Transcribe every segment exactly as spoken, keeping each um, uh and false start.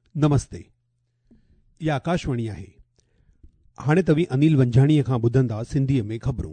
नमस्ते। इहा आकाशवाणी आहे। हाणे तव्हीं अनिल वंझाणीअ खां ॿुधंदा सिंधीअ में ख़बरूं।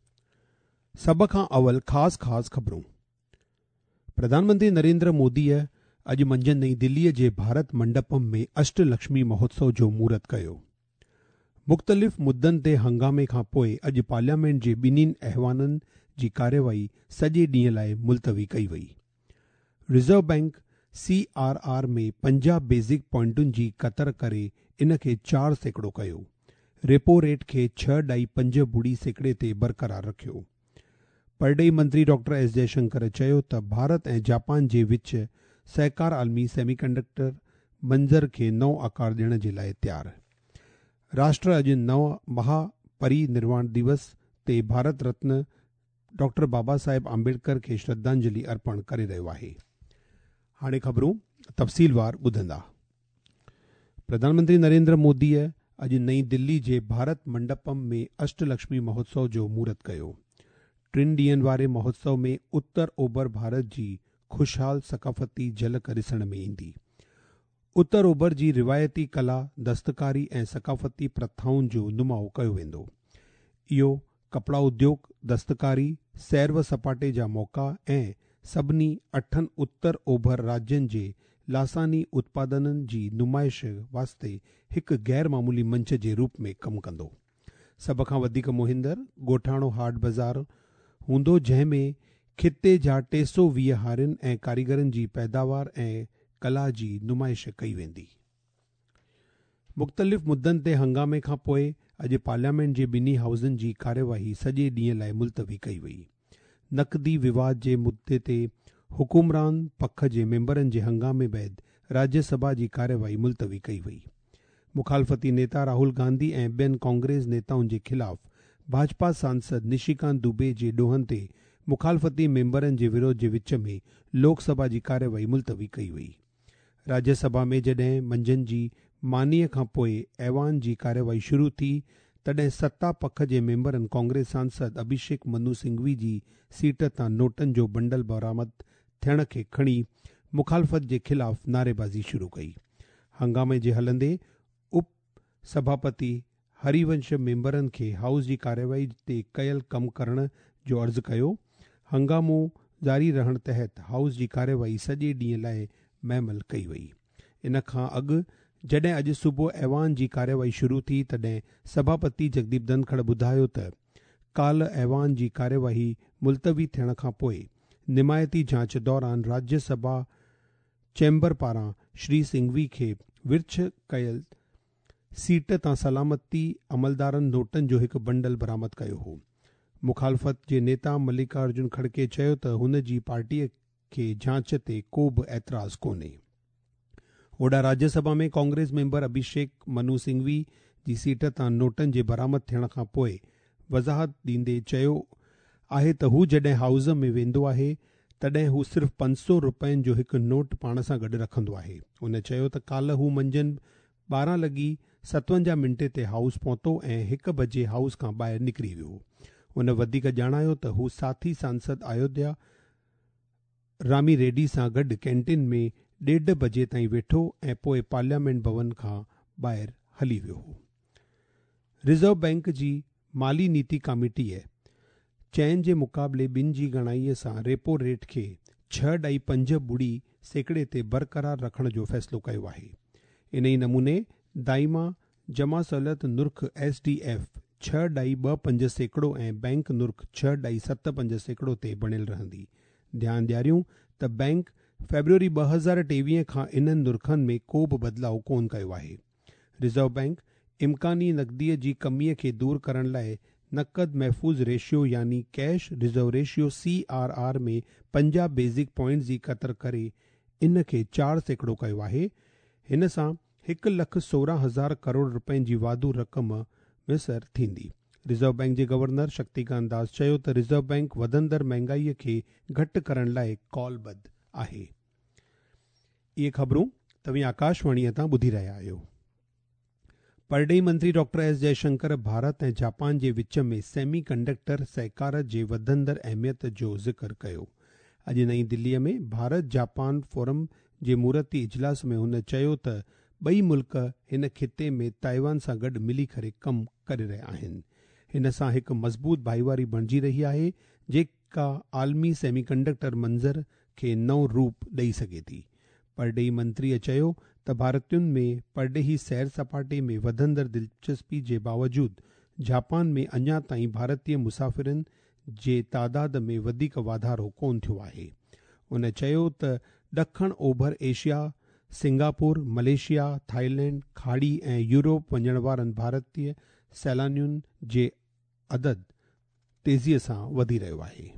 सभ खां अवल ख़ासि ख़ासि ख़बरूं। प्रधानमंत्री नरेंद्र मोदीअ अॼु मंझंदि नईं दिल्लीअ जे भारत मंडपम में अष्टलक्ष्मी महोत्सव जो महूरत कयो। मुख़्तलिफ़ मुद्दनि ते हंगामे खां पोइ अॼु पार्लियामेंट जे ॿिन्हिनि ऐवाननि जी कार्यवाही सॼे ॾींहं लाइ मुलतवी कई वई। Reserve bank C R R में पंजाह बेसिक पॉइंटुनि जी कतर करे इन खे चार सैकड़ो कयो। रेपो रेट खे छह ॾाई पंज ॿुड़ी सैकड़े ते बरक़रार रखियो। परडे॒ही मंत्री डॉक्टर एस जयशंकर चयो त भारत ऐं जापान जे विच सहकार आलमी सेमीकंडक्टर मंज़र खे नओं आकार ॾियण जे लाइ तयार। राष्ट्र अॼु नव महापरिनिर्वाण दिवस ते भारत रत्न डॉक्टर बाबा साहेब आंबेडकर खे श्रद्धांजलि अर्पण करे रहियो आहे। हाणे ख़बरूं तफ़सीलवार ॿुधंदा। प्रधानमंत्री नरेंद्र मोदीअ अॼु नईं दिल्ली जे भारत मंडपम में अष्टलक्ष्मी महोत्सव जो महूरत कयो। टिनि ॾींहनि वारे महोत्सव में उत्तर ओभर भारत जी ख़ुशहाल सक़ाफ़ती झलक ॾिसण में ईंदी। उत्तर ओभर जी रिवायती कला, दस्तकारी ऐं सक़ाफ़ती प्रथाउनि जो नुमाओ कयो वेंदो। इहो कपड़ा उद्योग, दस्तकारी, सैर व सपाटे जा मौक़ा ऐं सभिनी अठनि उत्तर ओभर राज्यनि जे लासानी उत्पादननि जी नुमाइश वास्ते हिकु गैर मामूली मंच जे रूप में कमु कंदो। सभ खां वधीक मुहिंदड़ ॻोठाणो हाट बाज़ार हूंदो, जंहिं में खिते जा टे सौ वीह हारियुनि ऐं कारीगरनि जी पैदावार ऐं कला जी नुमाइश कई वेंदी। मुख़्तलिफ़ मुद्दनि ते हंगामे खां पोइ अॼु पार्लियामेंट जे ॿिन्ही हाउज़नि जी कार्यवाही सॼे ॾींहं लाइ मुलतवी कई वई। नक़दी विवाद जे मुद्दे ते हुकुमरान पख जे मेंबरनि जे हंगामे बैदि राज्यसभा जी कार्यवाही मुलतवी कई वई। मुखालफ़ती नेता राहुल गांधी ऐं ॿियनि कांग्रेस नेताउनि जे ख़िलाफ़ भाजपा सांसद निशिकांत दुबे जे ॾोहनि ते मुखालफ़ती मेंबरनि जे विरोध जे विच में लोकसभा जी कार्यवाही मुलतवी कई वई। राज्यसभा में जॾहिं मंझंदि जी मानीअ खां पोइ ऐवान जी कार्यवाही शुरू थी, तॾहिं सत्ता पख जे मेंबरनि कांग्रेस सांसद अभिषेक मनु सिंघवी जी सीट तां नोटनि जो बंडल बरामद थियण खे खणी मुखालफ़त जे ख़िलाफ़ नारेबाज़ी शुरू कई। हंगामे जे हलंदे उप सभापति हरिवंश मेंबरनि खे हाउस जी कार्यवाही ते कयल कमु करण जो अर्ज़ु कयो। हंगामो जारी रहण तहत हाउस जी कार्यवाही सॼे ॾींहं लाइ महमल कई वई। इन खां अॻु जॾहिं अॼु सुबुह ऐवान जी कार्यवाही शुरू थी, तॾहिं सभापति जगदीप धनखड़ ॿुधायो त काल्ह ऐवान जी कार्यवाही मुलतवी थियण खां पोइ निमायती जांच दौरान राज्यसभा चैम्बर पारां श्री सिंघवी खे विर्छ कयल सीट तां सलामती अमलदारनि नोटनि जो हिकु बंडल बरामद कयो हो। मुखालफ़त जे नेता मल्लिकार्जुन खड़गे चयो त हुन जी पार्टीअ खे जांच ते को बि ऐतराज़ कोन्हे। ओॾा राज्यसभा में Congress member Abhishek Manu Singhvi ji seat तां नोटनि जे बरामद थियण खां पोइ वज़ाहत ॾींदे चयो आहे त हू जॾहिं हाउस में वेंदो आहे, तॾहिं हू सिर्फ़ पंज सौ रुपयनि जो हिकु नोट पाण सां गॾु रखंदो आहे। हुन चयो त काल्ह हू मंझंदि ॿारहं लॻी सतवंजाह मिंटे ते हाउस पहुतो ऐं हिकु बजे हाउस खां ॿाहिरि निकिरी वियो। हुन वधीक ॼाणायो त हू साथी सांसद अयोध्या रामी रेड्डी सां गॾु कैंटीन में ॾेढ बजे ताईं वेठो ऐं पोइ पार्लियामेंट भवन खां ॿाहिरि हली वियो हो। रिज़र्व बैंक जी माली नीति कमेटीअ चइनि जे मुक़ाबले ॿिनि जी ॻणाईअ सां रेपो रेट खे छह ॾाई पंज ॿुड़ी सैकड़े ते बरक़रार रखण जो फ़ैसिलो कयो आहे। इन ई नमूने दाइमा जमा सहूलियत नुर्ख एस डी एफ छह ॾाई ॿ पंज सैकड़ो ऐं बैंक नुर्ख छह ॾाई सत पंज सैकड़ो ते बणियल रहंदी। ध्यानु ॾियारियूं त बैंक फेबरवरी ॿ हज़ार टेवीह खां इन्हनि नुर्खनि में को बि बदिलाव कोन कयो आहे। रिज़र्व बैंक इम्कानी नक़दीअ जी कमीअ खे दूर करण लाइ नक़द महफ़ूज़ रेशियो यानी cash reserve ratio C R R में पंजाह बेसिक पॉइंट जी कतर करे इन खे चार सैकड़ो कयो आहे। हिन सां हिकु लख सोरहं हज़ार करोड़ रुपयनि जी वाधू रक़म मुयसर थींदी। रिज़र्व बैंक जे गवर्नर शक्तिकांत दास चयो त रिज़र्व बैंक वधंदड़ महांगाईअ खे घटि करण लाइ कौलबद्ध आहे। इहे ख़बरूं तव्हीं आकाशवाणीअ तां ॿुधी रहिया आहियो। परडे॒ही मंत्री डॉक्टर एस जयशंकर भारत ऐं जापान जे विच में सेमी कंडक्टर सहकार जे वधंदड़ अहमियत जो ज़िक्र कयो। अॼु नईं दिल्लीअ में भारत जापान फोरम जे मूरती इजलास में हुन चयो त ॿई मुल्क हिन खिते में ताइवान सां गॾु मिली करे कमु करे रहिया आहिनि। हिन सां हिकु मज़बूत भाईवारी बणिजी रही आहे जेका आलमी सेमीकंडक्टर मंज़र खे नओं रूप ॾेई सघे थी। परडेही मंत्रीअ चयो त भारतीयुनि में परडेही सैर सपाटे में वधंदड़ दिलचस्पी जे बावजूदु जापान में अञा ताईं भारतीय मुसाफ़िरनि जे तादाद में वधीक वाधारो कोन थियो आहे। उन चयो त ॾखण ओभर एशिया, सिंगापुर, मलेशिया, थाईलैंड, खाड़ी ऐं यूरोप वञण वारनि भारतीय सैलानियुनि जे अदद तेज़ीअ सां वधी रहियो आहे।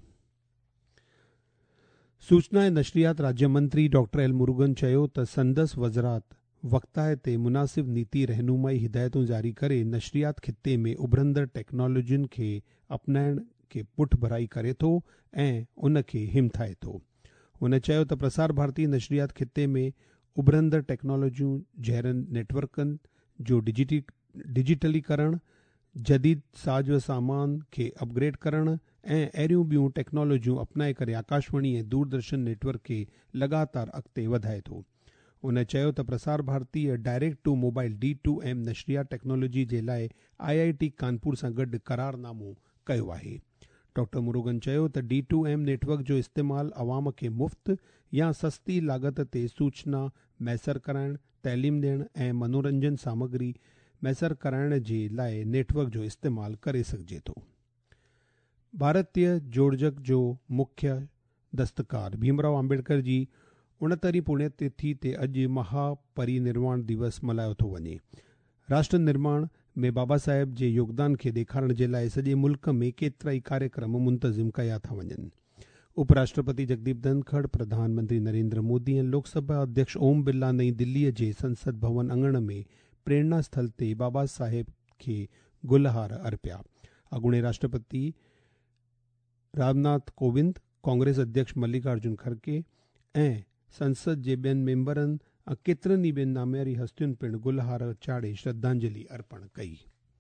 सूचना ऐं नशरियात राज्य मंत्री डॉक्टर एल मुरुगन चयो त संदसि वज़रात वक़्ताए ते मुनासिब नीति रहनुमाई हिदायतूं जारी करे नशरियात खिते में उभरंदड़ टेक्नोलॉजियुनि खे अपनाइण खे पुठ भराई करे थो ऐं उन खे हिमथाए थो। हुन चयो त प्रसार भारती नशरियात खिते में उभरंदड़ टेक्नोलॉजियूं जहिड़नि नेटवर्कनि जो डिजिटी डिजिटलीकरण, जदीद साज व सामान खे अपग्रेड करणु ऐं अहिड़ियूं ॿियूं टेक्नोलॉजियूं अपनाए करे आकाशवाणी ऐं दूरदर्शन नेटवर्क खे लगातार अॻिते वधाए थो। उन चयो त प्रसार भारतीअ direct to mobile D two M नशरियात टेक्नोलॉजी जे लाइ आई आई टी कानपुर सां गॾु करारनामो कयो आहे। डॉक्टर मुरुगन चयो त डी टू एम नेटवर्क जो इस्तेमालु अवाम खे मुफ़्त या सस्ती लाॻत ते सूचना मैसर कराइण, तइलीम ॾियण ऐं मनोरंजन सामग्री मैसर कराइण जे लाइ नेटवर्क जो इस्तेमालु करे सघिजे थो। भारतीय जोड़जक जो मुख्य दस्तकार भीमराव आंबेडकर जी उणहतरी पुण्यतिथि ते अॼु महापरिनिर्वाण दिवस मल्हायो थो वञे। राष्ट्र निर्माण में बाबा साहेब जे योगदान खे ॾेखारण जे लाइ सॼे मुल्क में केतिरा ई कार्यक्रम मुंतज़िम कया था वञनि। उपराष्ट्रपति जगदीप धनखड़, प्रधानमंत्री नरेंद्र मोदी ऐं लोकसभा अध्यक्ष ओम बिरला नई दिल्लीअ जे संसद भवन अङण में प्रेरणा स्थल ते बाबा साहेब खे गुलहार अर्पिया। अॻूणे राष्ट्रपति रामनाथ कोविंद, कांग्रेस अध्यक्ष मल्लिकार्जुन खड़गे ऐं संसद जे ॿियनि मेंबरनि ऐं केतिरनि ई ॿियनि नाम्यारी हस्तियुनि पिणु गुलहार चाढ़े श्रद्धांजलि अर्पण कई।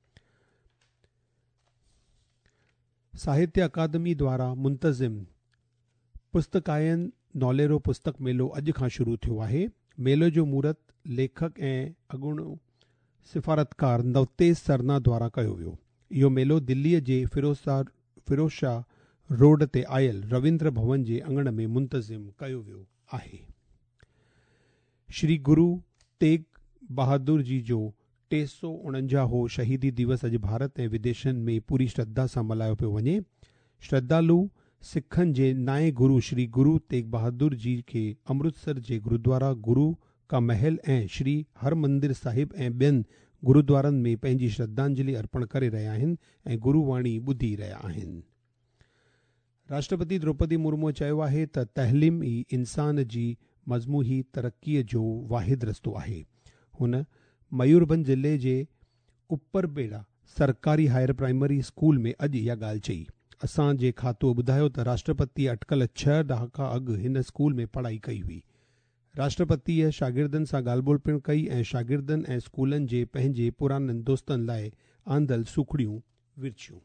साहित्य अकादमी द्वारा मुंतज़िम पुस्तकायन नौलेरो पुस्तक मेलो अॼु खां शुरू थियो आहे। मेलो जो मूरत लेखक ऐं अॻूणो सिफ़ारतकार नवतेज सरना द्वारा कयो वियो। इहो मेलो दिल्लीअ जे फिरोज़ा फिरोज शाह रोड ते आयल रविंद्र भवन जे अङण में मुंतज़िम कयो वियो आहे। श्री गुरु तेग बहादुर जी जो टे सौ उणंजाहो शहीदी दिवस अॼु भारत ऐं विदेशनि में पूरी श्रद्धा सां मल्हायो पियो वञे। श्रद्धालु सिखनि जे नाए गुरु श्री गुरु तेग बहादुर जी खे अमृतसर जे गुरुद्वारा गुरु का महल ऐं श्री हर मंदिर साहिब ऐं ॿियनि गुरुद्वारनि में पंहिंजी श्रद्धांजलि अर्पण करे रहिया आहिनि ऐं गुरुवाणी ॿुधी रहिया आहिनि। राष्ट्रपति द्रौपदी मुर्मू चयो आहे त तहलीम ई इंसान जी मज़मूही तरक़ीअ जो वाहिद रस्तो आहे। हुन मयूरभंज ज़िले जे उपरबेड़ा सरकारी हायर प्राइमरी स्कूल में अॼु इहा ॻाल्हि चई। असांजे खातो ॿुधायो त राष्ट्रपति अटकल छह ॾहाका अॻु हिन स्कूल में पढ़ाई कई हुई। राष्ट्रपतिअ शागिर्दनि सां ॻाल्हि ॿोल पिणु कई ऐं शागिर्दनि ऐं स्कूलनि जे पंहिंजे पुराननि दोस्तनि लाइ आंदल सूखड़ियूं विरचियूं।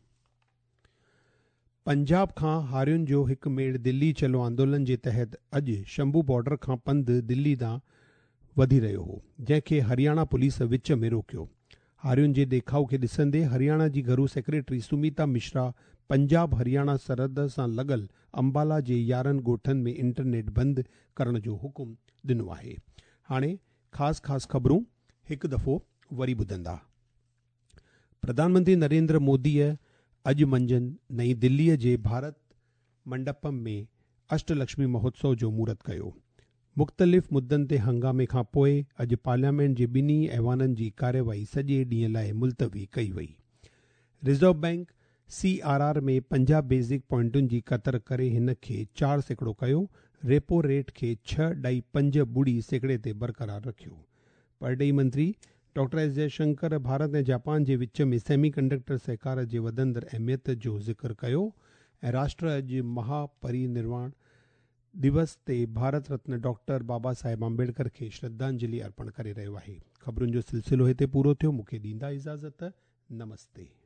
पंजाब खां हारियुनि जो हिकु मेड़ दिल्ली चलो आंदोलन जे तहत अॼु शंभू बॉर्डर खां पंधु दिल्ली ॾांहुं वधी रहियो हो, जंहिंखे हरियाणा पुलिस विच में रोकियो। हारियुनि जे ॾेखाउ खे ॾिसंदे हरियाणा जी घरू सेक्रेटरी सुमीता मिश्रा पंजाब हरियाणा सरहद सां लॻल अंबाला जे यारहनि ॻोठनि में इंटरनेट बंदि करण जो हुकुम ॾिनो आहे। हाणे ख़ासि ख़ासि ख़बरूं हिकु दफ़ो वरी ॿुधंदा। प्रधानमंत्री नरेंद्र मोदीअ अॼु मंझंदि नई दिल्लीअ जे भारत मंडपम में अष्टलक्ष्मी महोत्सव जो मूरत कयो। मुख़्तलिफ़ मुद्दनि ते हंगामे खां पोइ अॼु पार्लियामेंट जे ॿिन्ही ऐवाननि जी कार्यवाही सॼे ॾींहं लाइ मुलतवी कई वई। Reserve bank C R R में पंजाह बेसिक पॉइंटुनि जी क़तर करे हिन खे चार सैकड़ो कयो। रेपो रेट खे छह ॾई पंज ॿुड़ी सैकड़े ते बरक़रार रखियो। परडेही मंत्री डॉक्टर एस जयशंकर भारत ऐं जापान जे विच में सेमीकंडक्टर सहकार जे वधंदड़ अहमियत जो ज़िक्र कयो ऐं राष्ट्र अॼु महापरिनिर्वाण दिवस ते भारत रत्न डॉक्टर बाबा साहेब आंबेडकर खे श्रद्धांजलि अर्पण करे रहियो आहे। ख़बरुनि जो सिलसिलो हिते पूरो थियो। मूंखे ॾींदा इजाज़त। नमस्ते।